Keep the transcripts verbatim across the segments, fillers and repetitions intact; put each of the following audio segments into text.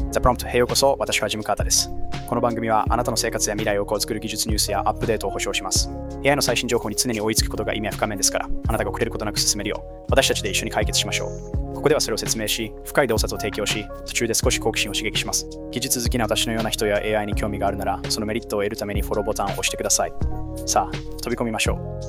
ザ・プロンプトへようこそ。私はジム・カータです。この番組はあなたの生活や未来をこう作る技術ニュースやアップデートを保証します。エーアイ の最新情報に常に追いつくことが意味は不可免ですから、あなたが遅れることなく進めるよう、私たちで一緒に解決しましょう。ここではそれを説明し、深い洞察を提供し、途中で少し好奇心を刺激します。技術好きな私のような人や エーアイ に興味があるなら、そのメリットを得るためにフォローボタンを押してください。さあ、飛び込みましょう。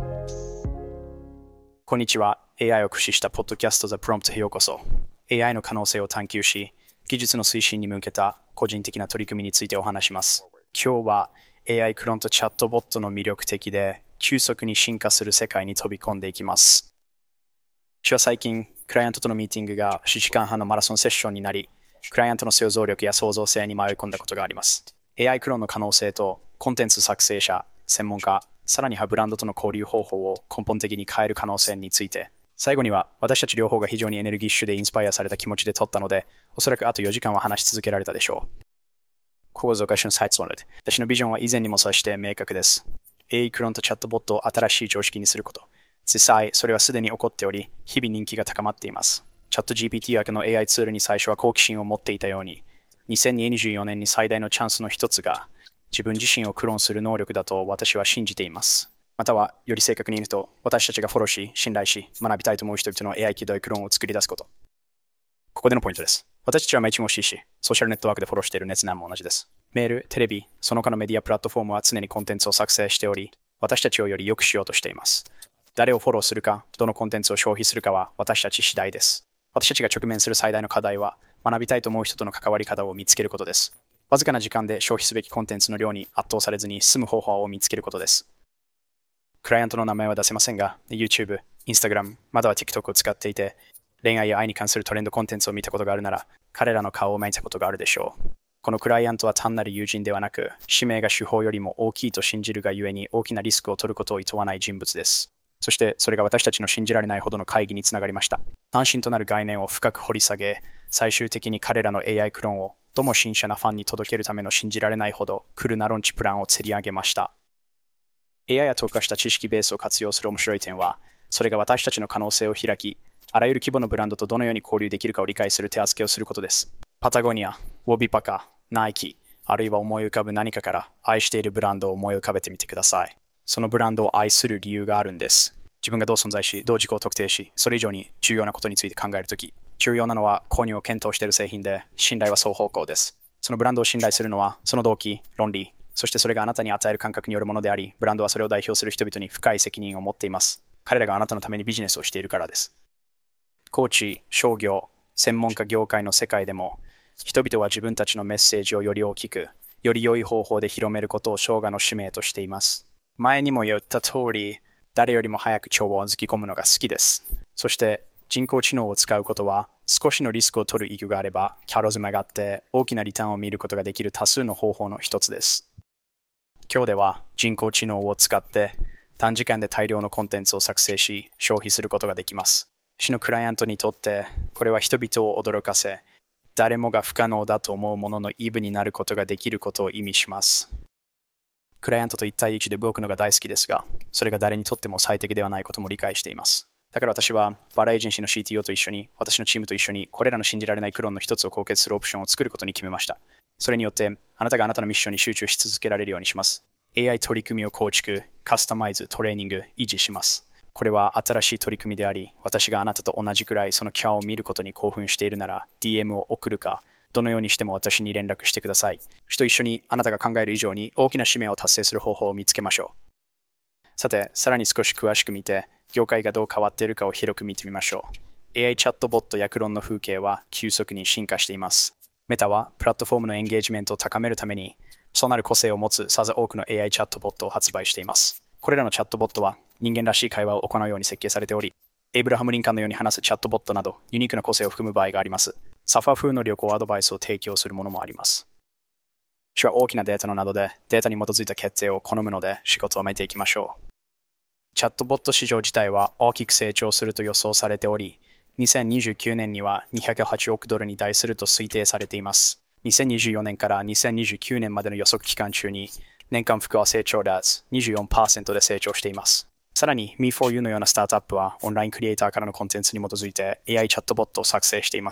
こんにちは。エーアイ を駆使したポッドキャスト The Prompt へようこそ。エーアイ の可能性を探求し、技術の推進に向けた個人的な取り組みについてお話します。今日は エーアイ クロントチャットボットの魅力的で急速に進化する世界に飛び込んでいきます。私は最近、クライアントとのミーティングがよじかんはんのマラソンセッションになり、クライアントの想像力や創造性に迷い込んだことがあります。エーアイ クローンの可能性とコンテンツ作成者、専門家、さらにはブランドとの交流方法を根本的に変える可能性について、最後には私たち両方が非常にエネルギッシュでインスパイアされた気持ちで撮ったので、おそらくあとよじかんは話し続けられたでしょう。構造化のサイトで、私のビジョンは以前にも指して明確です。エーアイ クローンとチャットボットを新しい常識にすること。実際、それはすでに起こっており、日々人気が高まっています。チャット ジーピーティー 枠の エーアイ ツールに最初は好奇心を持っていたように、にせんにじゅうよねんに最大のチャンスの一つが、自分自身をクローンする能力だと私は信じています。または、より正確に言うと、私たちがフォローし、信頼し、学びたいと思う人々の エーアイ 軌道クローンを作り出すこと。ここでのポイントです。私たちは毎日もしいし、ソーシャルネットワークでフォローしている熱男も同じです。メール、テレビ、その他のメディアプラットフォームは常にコンテンツを作成しており、私たちをより良くしようとしています。誰をフォローするか、どのコンテンツを消費するかは私たち次第です。私たちが直面する最大の課題は、学びたいと思う人との関わり方を見つけることです。わずかな時間で消費すべきコンテンツの量に圧倒されずに済む方法を見つけることです。クライアントの名前は出せませんが、YouTube、Instagram、または TikTok を使っていて、恋愛や愛に関するトレンドコンテンツを見たことがあるなら、彼らの顔を見たことがあるでしょう。このクライアントは単なる友人ではなく、使命が手法よりも大きいと信じるがゆえに大きなリスクを取ることを厭わない人物です。そしてそれが私たちの信じられないほどの会議につながりました。関心となる概念を深く掘り下げ、最終的に彼らの エーアイ クローンをども新車なファンに届けるための信じられないほどクルナロンチプランを釣り上げました。エーアイ が特化した知識ベースを活用する面白い点は、それが私たちの可能性を開き、あらゆる規模のブランドとどのように交流できるかを理解する手助けをすることです。パタゴニア、ウォビパカ、ナイキ、あるいは思い浮かぶ何かから愛しているブランドを思い浮かべてみてください。そのブランドを愛する理由があるんです。自分がどう存在し、どう自己を特定し、それ以上に重要なことについて考えるとき、重要なのは購入を検討している製品で、信頼は双方向です。そのブランドを信頼するのは、その動機、論理、そしてそれがあなたに与える感覚によるものであり、ブランドはそれを代表する人々に深い責任を持っています。彼らがあなたのためにビジネスをしているからです。コーチ、商業、専門家業界の世界でも、人々は自分たちのメッセージをより大きく、より良い方法で広めることを生涯の使命としています。前にも言った通り、誰よりも早く情報を突き込むのが好きです。そして人工知能を使うことは、少しのリスクを取る意義があれば、キャロズ曲がって大きなリターンを見ることができる多数の方法の一つです。今日では人工知能を使って短時間で大量のコンテンツを作成し、消費することができます。私のクライアントにとって、これは人々を驚かせ、誰もが不可能だと思うもののイブになることができることを意味します。クライアントと一対一で動くのが大好きですが、それが誰にとっても最適ではないことも理解しています。だから私は、バラエージェンシーの シーティーオー と一緒に、私のチームと一緒に、これらの信じられないクローンの一つを構結するオプションを作ることに決めました。それによって、あなたがあなたのミッションに集中し続けられるようにします。エーアイ 取り組みを構築、カスタマイズ、トレーニング、維持します。これは新しい取り組みであり、私があなたと同じくらいそのキャラを見ることに興奮しているなら、ディーエム を送るか、どのようにしても私に連絡してください。私と一緒にあなたが考える以上に大きな使命を達成する方法を見つけましょう。さて、さらに少し詳しく見て、業界がどう変わっているかを広く見てみましょう。エーアイ チャットボットやクローンの風景は急速に進化しています。メタはプラットフォームのエンゲージメントを高めるために、そうなる個性を持つさぞ多くの エーアイ チャットボットを発売しています。これらのチャットボットは人間らしい会話を行うように設計されており、エイブラハム・リンカーンのように話すチャットボットなどユニークな個性を含む場合があります。サファー風の旅行アドバイスを提供するものもあります。私は大きなデータのなどでデータに基づいた決定を好むので仕事を見ていきましょう。チャットボット市場自体は大きく成長すると予想されており、にせんにじゅうきゅうねんにはにひゃくはちおくドルに達すると推定されています。にせんにじゅうよねんからにせんにじゅうきゅうねんまでの予測期間中に年間複合成長率 にじゅうよんパーセント で成長しています。さらに ミーフォーユー のようなスタートアップはオンラインクリエイターからのコンテンツに基づいて エーアイ チャットボットを作成しています。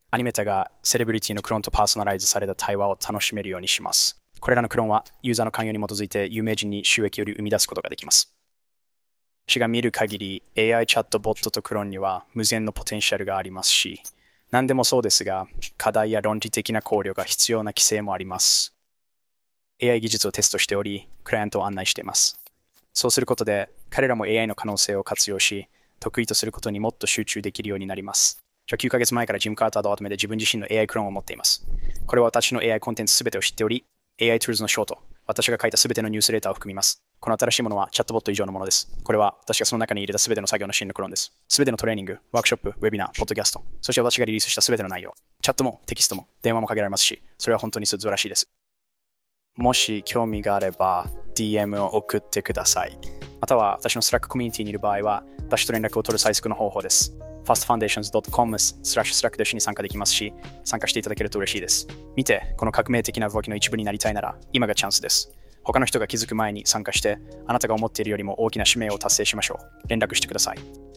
アニメータがセレブリティのクローンとパーソナライズされた対話を楽しめるようにします。これらのクローンはユーザーの関与に基づいて有名人に収益を生み出すことができます。私が見る限り エーアイ チャットボットとクローンには無限のポテンシャルがありますし、何でもそうですが、課題や論理的な考慮が必要な規制もあります。エーアイ 技術をテストしており、クライアントを案内しています。そうすることで、彼らも エーアイ の可能性を活用し、得意とすることにもっと集中できるようになります。きゅうかげつまえからジム・カーターとまとめて自分自身の エーアイ クローンを持っています。これは私の エーアイ コンテンツすべてを知っており、エーアイ Tools のショート、私が書いたすべてのニュースレターを含みます。この新しいものはチャットボット以上のものです。これは私がその中に入れたすべての作業のシーンのクローンです。すべてのトレーニング、ワークショップ、ウェビナー、ポッドキャスト、そして私がリリースしたすべての内容、チャットもテキストも電話もかけられますし、それは本当に素晴らしいです。もし興味があれば ディーエム を送ってください。または私の Slack コミュニティにいる場合は、私と連絡を取る最速の方法です。ファストファンデーションズドットコム スラッシュスラックで一緒に参加できますし、参加していただけると嬉しいです。見て、この革命的な動きの一部になりたいなら、今がチャンスです。他の人が気づく前に参加して、あなたが思っているよりも大きな使命を達成しましょう。連絡してください。